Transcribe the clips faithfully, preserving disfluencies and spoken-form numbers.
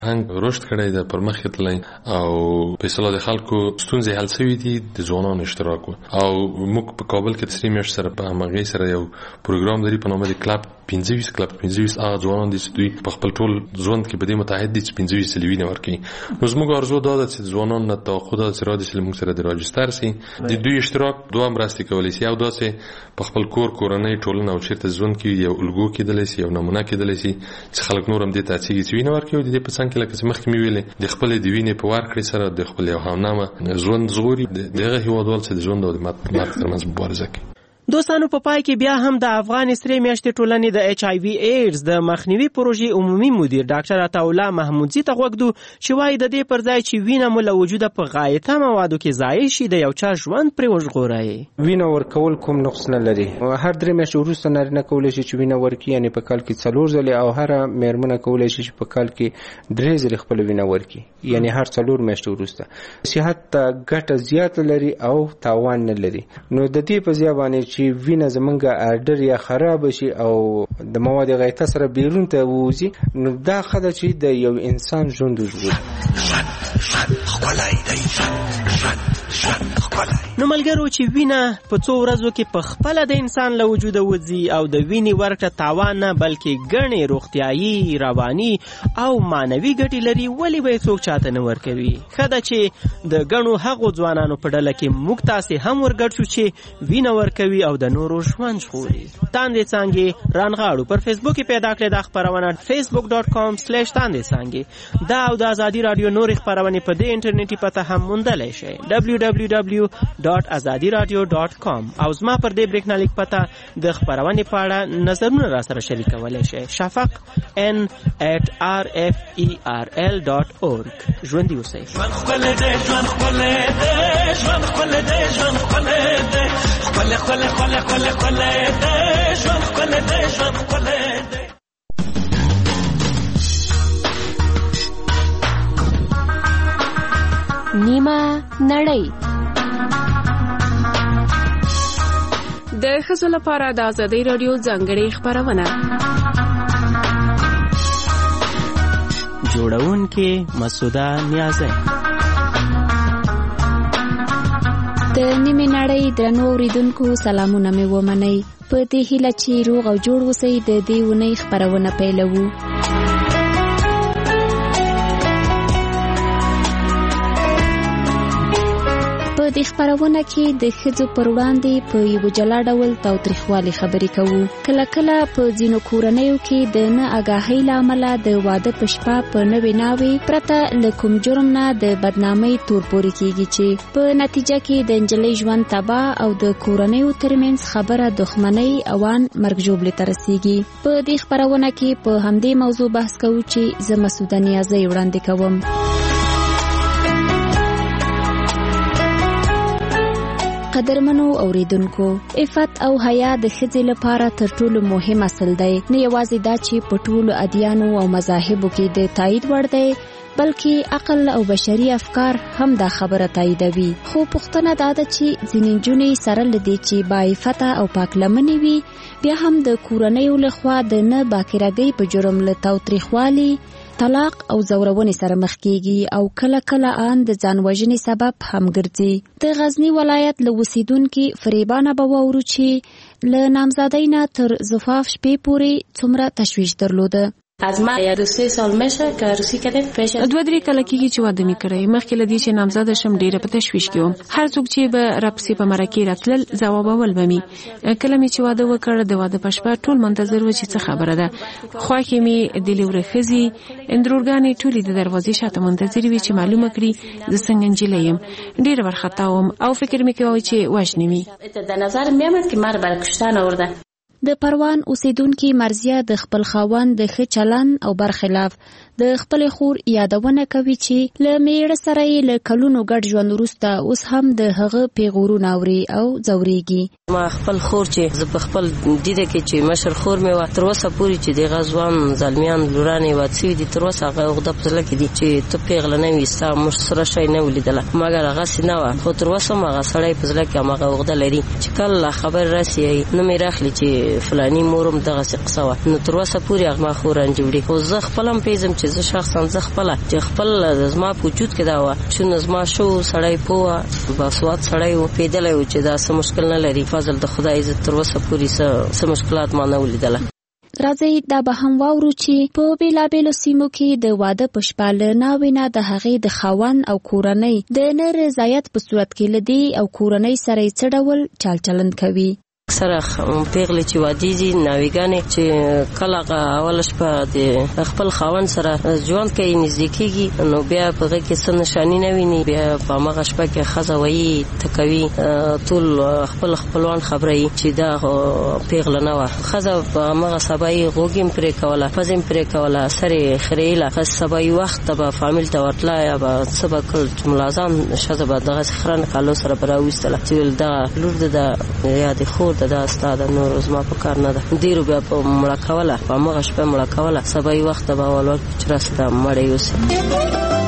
هنګ رشد کړی د پرمخ تللی او په اصطلاح د خلکو ستونزې حل شوي دي د ځوانانو اشتراک او موږ په کابل کې د سری میاشتې سره په همغږۍ سره یو پروګرام لري په نامه د کلب پنځه ویشت کلب پنځه ویشت هغه ځوانان دي چې دوی په خپل ټول ژوند کې په دې متحد دي چې پنځه ویشت سلوي نه ورکوي. نو زموږ ارزو دا ده چې ځوانان نه توقع ده چې رادي چې موږ سره د راجستر سي د دوی اشتراک دوه مرستې کولی شي او داسې په خپل کور کورنۍ ټولنه او چیرته ژوند کې یو الګو کېدلی شي یو نمونه کېدلی شي چې خلک نور هم دې ته هڅېږي چې وینه ورکوي. د دې په څنګ کې لکه چې مخکې مې ویلې د خپلې د وینې په ورکړې سره د خپل یو همنامه ژوند ژغوري د هغه هېوادوال چې د ژوند او د مرګ ترمنځ مبارزه کوي. دوستانو په پای کې بیا هم د افغان سری میاشتې ټولنې د ایچ آی وي ایډز د مخنیوي پروژې عمومي مدیر ډاکټر عطاالله محمودزي ته غوږ دو چې وایي د دې پر ځای چې وینه مو له وجوده په غایطه موادو کې ضایع شي د یو چا ژوند پرې وژغورئ. وینه ورکول کوم نقص نه لري. هر درې میاشتې وروسته نارینه کولی شي چې وینه ورکړي، یعنې په کال کې څلور ځلې، او هره میرمنه کولی شي چې په کال کې درې ځلې خپله وینه ورکړي، یعنې هر څلور میاشتې وروسته. صحت ته ګټه زیاته لري او تاوان نه لري. نو د دې په ځای باندې چې وینه زمونږ اډر یا خراب شي او د مواد غایطه سره بیرون ته ووځي، نو دا ښه ده چې د یو انسان ژوند وژغوري. نو ملګرو چې وینه په څو ورځو کې په خپله د انسان له وجوده وځي او د وینې ورکړه تاوان نه بلکې ګڼې روغتیایي، رواني او معنوي ګټې لري، ولې به یې څوک چاته نه ورکوي؟ ښه ده چې د ګڼو هغو ځوانانو په ډله کې موږ تاسې هم ورګډ شو چې وینه ورکوي او د نورو ژوند ژغوري. تاندې څانګې رانغاړو پر فیسبوک کې پیدا کړې دا خپرونه فیسبوک ډاټ کام سلیش تاندې څانګې. دا او د ازادي راډیو نورې خپرونې په دې انټرنیټي پته هم موندلی شئ ډبلیو ډبلیو ډبلیو ډاټ ازادي راډیو ډاټ کام. او زما پر دې بریښنالیک پته د خپرونې په اړه نظرونه را سره شریکولی شئ شفق ان ایٹ آر اف ای آر ال ډاټ اورګ. ژوندي اوسئ. ژوند ښکلی دی، ژوند ښکلی دی، ژوند ښکلی دی، ژوند ښکلی دی، ښکلی ښکلی ښکلی ښکلی ښکلی دی، ژوند ښکلی دی، ژوند ښکلی دی. نیمه نړۍ د ښځو لپاره د ازادي راډیو ځانګړې خپرونه. جوړونکې مسعوده نیازی. د نیمه نړۍ درنو اوریدونکو سلامونه مې ومنئ. په دې هیله چې روغ او جوړ اوسئ د دې اونۍ خپرونه پیلوو. په دې خپرونه کې د ښځو پر وړاندې په یو جلا ډول تاوتریخوالي خبرې کوو. کله کله په ځینو کورنیو کې د نه آګاهۍ له امله د واده په شپه په نوې ناوې پرته له کوم جرم نه د بدنامۍ تور پورې کېږي چې په نتیجه کې د نجلۍ ژوند تباه او د کورنیو ترمنځ خبره دښمنۍ اوان مرګ ژوبلې ته رسېږي. په دې خپرونه کې په همدې موضوع بحث کوو چې زه مسعوده نیازی وړاندې کوم. قدرمنو اوریدونکو، عفت او حیا د ښځې لپاره تر ټولو مهم اصل دی. نه یوازې دا چې په ټولو ادیانو او مذاهبو کې د تایید وړ دی، بلکې عقل او بشري افکار هم دا خبره تاییدوي. خو پوښتنه دا ده چې ځینې نجونې سره له دې چې باعفته او پاکلمنې وي، بیا هم د کورنیو لخوا د نه باکرهګۍ په جرم له تاوتریخوالي، طلاق او زورونې سره مخ کیږي او کله کله ان د ځان وژنې سبب هم ګرځي. د غزنی ولایت له اوسیدونکو فریبانه به واورو چې له نامزادۍ نه تر زفاف شپې پورې څومره تشویش درلوده. از ما یه دو سه سال میشه که روسی کردم پیش دوه درې کله کېږي چې واده مې کړی. مخکې له دې چې نامزاده شم ډېره په تشویش کې وم. هر څوک چې به راپسې په مرکې راتلل ځوابول به مې. کله مې چې واده وکړ د واده په شپه ټول منتظر و چې څه خبره ده. خواښې مې د لیورې ښځې اندرورګانې ټولې د دروازې شاته منتظرې وې چې معلومه کړي زه څنګه نجلۍ یم. ډېره وارخطا وم او فکر مې کوه چې وژنې مې. د نظر مې آمد که مرا برای کشتن آورده. د پروان اوسیدونکو مرزیه د خپل خاوند د ښه چلن او برخلاف د خپل خور یادونه کوي چې له میړه سره یې له کلونو ګډ ژوند وروسته اوس هم د هغه پیغورونه اوري او ځورېږي. ما خپل خور چې زه په خپل دیده کې چې مشر خور مې وه تر اوسه پورې چې دغه ځوان زلمیان لورانې واده سوي دي تر اوسه هغه عقده په زړه کې دي چې ته پیغله نه وې ستا موږ سره شی نه ولیدله مګر هغسې نه وه خو تر اوسه هم هغه سړی په زړه کې هماغه عقده لري چې کله خبر راسي نه مې راخلي چې فلاني مور هم دغسې قصه وه نو تر اوسه پورې هغه ما خور انجوړي خو زه خپل هم پېژم چې زه شخصا زه خپل چې خپل زما په وجود کې دا و چې زما شو سړی پوه باسواد سړی و پیدلې و چې دا څه مشکل نه لري فضل د خدای عزت تر اوسه پورې څه مشکلات ما نه ولیدله. راځي دا به هم واورو چې په بیلابیلو سیمو کې د واده په شپه له ناوې نه د هغې د خاوند او کورنۍ د نه رضایت په صورت کې له دې او کورنۍ سره یې څه ډول چال چلند کوي. سره پیغلې چې وادي دي ناویګانې چې کله اول شپه د خپل خاوند سره ژوند کوي نږدې کېږي نو بیا په هغه کې څه نښانې نه ویني بیا په هماغه شپه کې ښځه وایي تکوي ټول خپل خپلوان خبروي چې دا پیغله نه وه ښځه په هماغه سبا یې غوږ یې پرې کوله پزه یې پرې کوله سر یې خریله سبا یې وخت به فامیل ته ورتله یا به څه به کړ ملازم ښځه به دغسې خرن کالو سره به راویستله چې ویل دغه لور د ده یا د خور دا ستا د نور زما په کار نه ده ډېرو بیا په مړه کوله په هماغه شپه مړه کوله سبا یې وخت به اول ورکړي چې راسه دا مړی اوسي.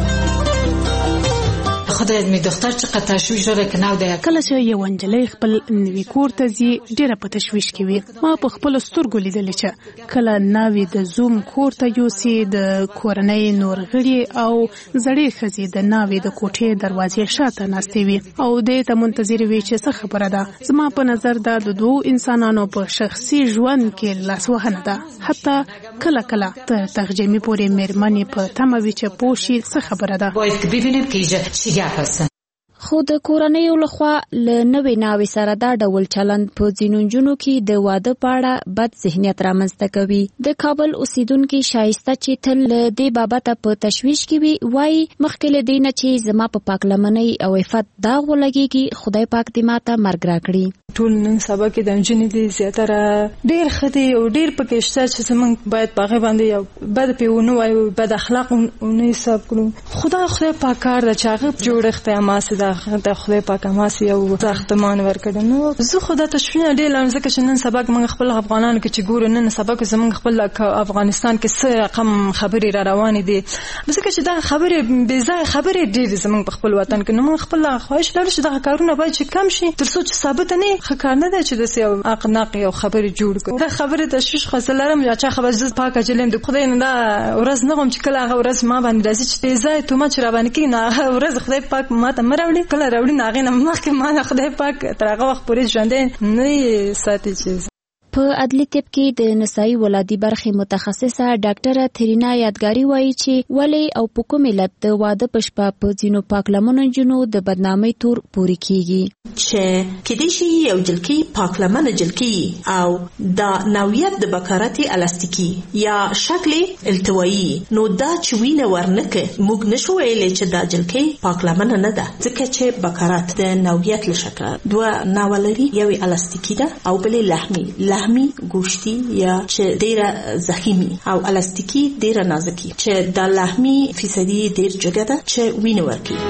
خدای می دختر چقدر تشویش داره که نو ده کله چې یو نجلۍ خپل نوي کور ته ځي ډېره په تشویش کې وي. ما په خپلو سترګو لیدلې چې کله ناوې د زوم کور ته یوسي د کورنۍ نور غړي او زړې ښځې د ناوې د کوټې دروازې شاته ناستې وي او دې ته منتظرې وي چې څه خبره ده. زما په نظر دا د دوو انسانانو په شخصي ژوند کې لاسوهنه ده. حتی کله کله تر ترجمې پورې مېرمنې په تمه وي چې پوه شي څه خبره ده. باید که ببینیم که اینجا چی گپ هستن. خو د کورنیو لخوا له نوې ناوې سره دا ډول چلند په ځینو نجونو کې د واده په اړه بد ذهنیت رامنځته کوي. د کابل اوسیدونکي شایسته چې تل له دې بابته په تشویش کې وي وایي مخکې له دې نه چې زما په پاک لمنۍ او عفت داغ ولګېږي خدای پاک دې ماته مرګ راکړي. ټول نن سبا کې د نجونې دي زیاتره ډېر ښه دي او ډېر پکې شته چې زموږ باید په هغې باندې یو بد پې ونه وایو بد اخلاق ونه حساب کړو. خدای خدای پاک کار ده چې هغه جوړښت یې هماسې ده د خدای پاک هماسې یو ساختمان ورکړی. نو زه خو دا تشویشونه ډېر لرم ځکه چې نن سبا کې موږ خپل افغانانو کې چې ګورو نن سبا کې زموږ خپل افغانستان کې څه رقم خبرې را روانې دي ځکه چې دا خبرې بې ځایه خبرې ډېرې زموږ په خپل وطن کې. نو موږ خپل خواهش لرو چې دغه کارونه باید چې کم شي تر څو چې ثابته نه ښه کار نه دی چې داسې یو اقناق یو خبرې جوړ کړو. دا خبرې تشویش خاصه لرم یا چا خبر زه پاکه جلیم د خدای نه دا ورځ نه غواړم چې کله هغه ورځ ما باندې راځي چې بې ځایه تهمت چې را باندې کېږي نو هغه ورځ خدای پاک ما ته مه راوړي. کله راوړي نو هغې نه مخکې ما نه خدای پاک تر هغه وخت پورې ژوندی نه یې ساتي. چې په عدلي طب کې د نسایي ولادي برخې متخصصه ډاکټره ترینا یادګاري وایي چې ولې او په کوم علت د واده په شپه په ځینو پاکلمنو نجونو د بدنامۍ تور پورې کیږي چې کېدای شي یو جلکۍ پاکلمنه جلکۍ او د نوعیت د بکارتي الاستیکي یا شکل التوایی نو دا چې وینه ورنکه موږ نشو ویلې چې دا جلکۍ پاکلمنه نه ده ځکه چې بکارت د نوعیت له شکل دوه نوع لري یو الاستیکي ده او بلې لحمي لحمي گوشتی یا چې ډیره زخیمی او الاستیکی ډیره نازکی چې د لحمي فیصدي ډیر جګه ده چې وینه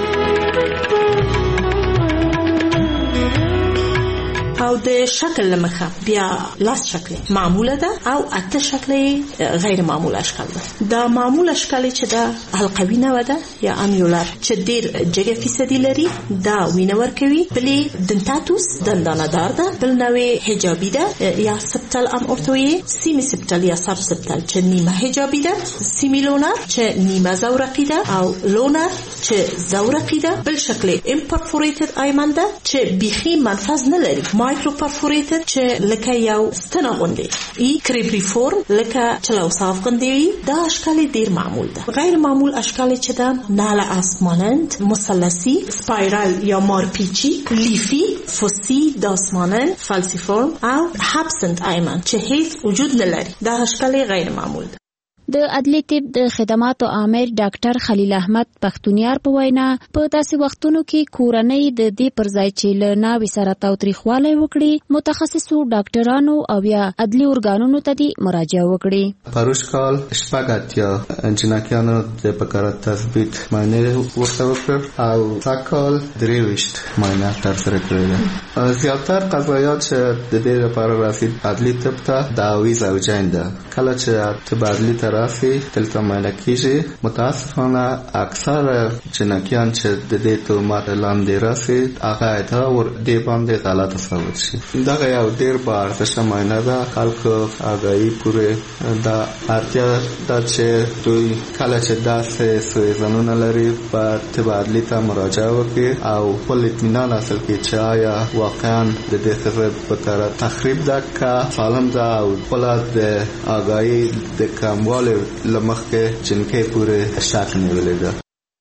ورکي او د شکل لمخه بیا لاس شکل معموله ده او اته شکل غیر معمول اشکال ده. دا معمول اشکال چې دا حلقوي نه ده یا امیولار چې ډیر جګه فیصدي لري دا وینه ورکوي. بلې دنتاتوس دندانه دار ده. بل نوې حجابي ده یا سبتل ام اورتوي سیمی سبتل یا سب سبتل چې نیمه حجابي ده. سیمی لونر چې نیمه زورقي ده او لونر چې زورقي ده. بل شکل امپرفوریتد ایمن ده چې بیخي منفذ نه لري. مایکرو پرفوریتد چې لکه یو ستنه غوندې ای کریپری فورم لکه چلو صاف غوندې. دا اشکال ډیر معمول ده. غیر معمول اشکال چې ده ناله اسمانند مثلثی سپایرال یا مارپیچی لیفی فوسی داسمانند فالسیفورم او هابسنت ایمن چې هیڅ وجود نه لري. دا اشکال غیر معمول ده. د عدلي طب د خدماتو عامر ډاکټر خلیل احمد پښتونیار په وینا په داسې وختونو کې کورنۍ د دې پر ځای چې له ناوې سره تاوتریخوالی وکړي متخصصو ډاکټرانو او یا عدلي ارګانونو ته دې مراجعه وکړي. پروش کال شپږ اتیا جنکیانو د بکارت تثبیت معنی ورته وکړ او ساکال درې ویشت معنی ترسره کړل. زیاتر قضایات چې د دې لپاره رسید عدلي طب ته دعوی زوجین ده. کله چې طب عدلي ته راسي دلته معاینه کیږي. متاسفانه اکثر جنکیان چې د دې تهمت لاندې راسي هغه دا ور دې باندې غلط ثابت شي. دا یو ډیر بار څه معاینه ده خلکو هغه پورې دا اړتیا دا چې دوی کله چې داسې سویزنونه لري په تبادلې ته مراجعه وکړي او خپل اطمینان حاصل کړي چې آیا واقعا د دې ښځې بکارت تخریب ده که سالم ده او خپل د آگاهي د کموالي له مخکې جنکۍ پورې شک نیولې ده.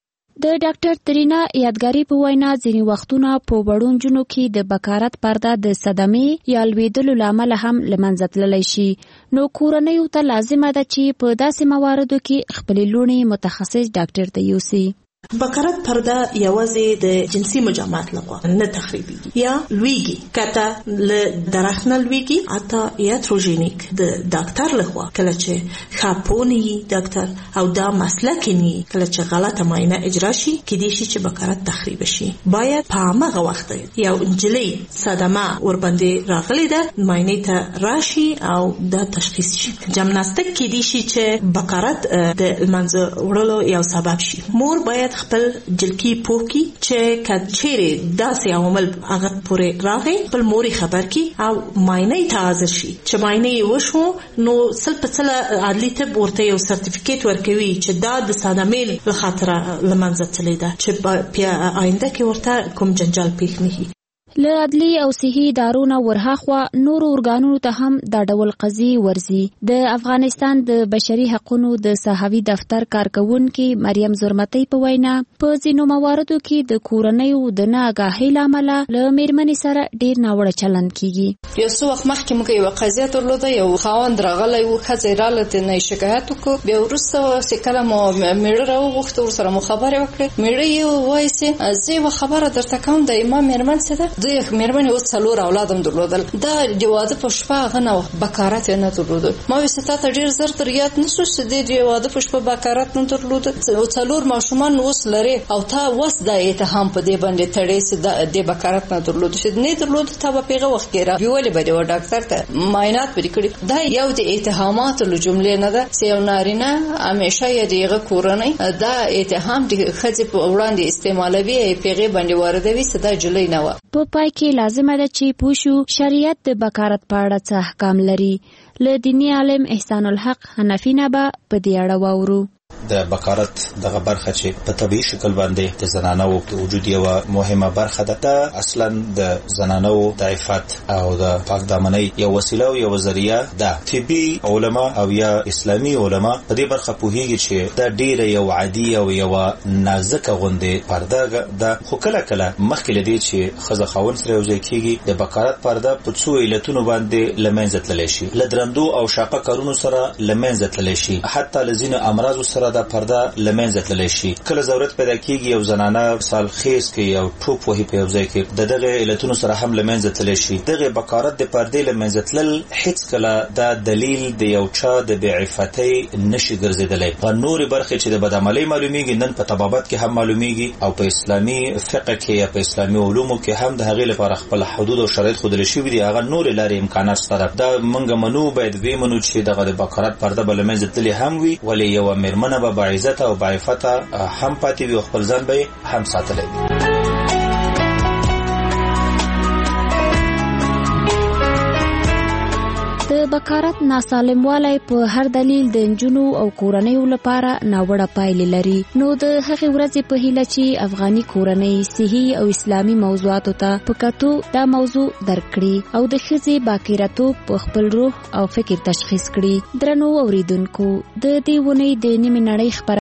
د ډاکټر ترینا یادګاری په وینا ځینې وختونه په وړو نجونو کې د بکارت پرده د صدمې یا لوېدلو له امله هم له منځه تللی شي. نو کورنیو ته لازمه ده چې په داسې مواردو کې خپلې لوڼې متخصص ډاکټر ته یوسي. بکارت پرده یوازې د جنسي مجامعات لخوا نه تخریبیږي یا لویږي کته له درخت نه لویږي اته یاتروجینیک د ډاکټر لخوا کله چې خاپونی ډاکټر او دا مسلک ني کله چې غلطه معاینه اجرا شي کې دي چې بکارت تخریب شي. باید په هغه وخت یو انجلي صدمه ور باندې راغلي ده معاینه ته راشي او دا تشخیص شي. جمناستیک کې دي چې بکارت د منځ وړلو یو سبب شي. مور باید خپل جلکی پوکی چې کچېره داسې عوامل هغه پورې راغی خپل موري خبر کی او معاینه ته حاضر شي. چې معاینه وشو نو سل په سل عدلي طب ورته یو سرټیفیکیټ ورکوي چې دا د صدمې له خاطر لمنځه تللی ده چې په آینده کې ورته کوم جنجال پیښ نه شي. له عدلي او صحي ادارو نه ورهاخوا نورو ارګانونو ته هم دا ډول قضیې ورځي. د افغانستان د بشري حقوقو د صحوي دفتر کارکونکي مریم زرمتي په وینا په ځینو مواردو کې د کورنیو د ناګاهۍ له امله له میرمنې سره ډیر ناوړه چلند کیږي. یو څو وخت مخکې موږ یو قضیه درلوده یو خاوند راغلی و ښځې راله نه شکایت وکړو بیا وروسته چې کله مو میړه راوغوښته ورسره مو خبرې وکړې میړه یې وایي چې زه یوه خبره درته کوم د ما میرمن څه ده دوی میرمنې اوس څلور اولادم درلودل دا د واده په شپه هغه نه بکارت یې نه درلوده. ما ویل تا ته ډېر زر تر یاد نه شو چې د واده په شپه بکارت نه درلوده او څلور ماشومان اوس لري او تا اوس د اتهام په دې باندې تړې چې د بکارت نه درلوده چې نه درلوده تا په پیغه وخت کې را ویولې به د ډاکټر ته معاینات پرې کړي. دا یو د اتهاماتو له جملې نه ده چې یو نارینه همیشه یې دغه کورنۍ دا اتهام د ښځې په وړاندې استعمالوي پیغه باندې واردوي چې دا جلۍ نه و. په پای کې لازمه ده چې پوښو شریعت د بکارت په اړه څه احکام لري. له دیني عالم احسان الحق حنفي نه به په دې اړه واورو. د بکارت دغه برخه چې په طبيعي شکل باندې د زنانو د وجود یو مهمه برخه ده دا اصلا د زنانو د عفت او د پاک دامنۍ یو وسیله او یو ذریعہ ده. طبي علما او یا اسلامي علما په دې برخه پوهیږي چې دا ډیره یو عادي او یو نازک غوندې پرده ده. خو کله کله مخکې لدی چې خزه خاون سره یو ځای کیږي د بکارت پرده په څو علتونو باندې لمنځه تللی شي. لدرندو او شاقه کارونو سره لمنځه تللی شي. حتی لزینو امراض سره دا پرده لمنځه تللی شي. کله ضرورت پیدا کیږي یو زنانه سال خیز کې یو ټوپ وهي په یو ځای کې د دغه علتونو سره هم لمنځه تللی شي. دغه بکارت د پردې لمنځه تلل هیڅ کله دا دلیل د یو چا د بیعفتۍ نشي ګرځیدلی. په نورې برخې چې د بدعملۍ معلومیږي نن په طبابت کې هم معلومیږي او په اسلامي فقه کې یا په اسلامي علومو کې هم د هغې لپاره خپل حدود او شرایط ښودلی شوي دي. هغه نورې لارې امکانات شته. دا موږ منو باید ویې منو چې دغه د بکارت پرده به لمنځه تللې هم وي ولې یوه میرمنه به باعزته او باعفته هم پاتې وي او خپل ځان به هم ساتلی وي. د بکارت ناسالموالی په هر دلیل د نجونو او کورنیو لپاره ناوړه پایلې لري. نو د هغې ورځې په هیله چې افغاني کورنۍ صحي او اسلامي موضوعاتو ته په کتو دا موضوع درک کړي او د ښځې باکیرتوب په خپل روح او فکر تشخیص کړي. درنو اوریدونکو د دې ونې د نیمې نړۍ خبر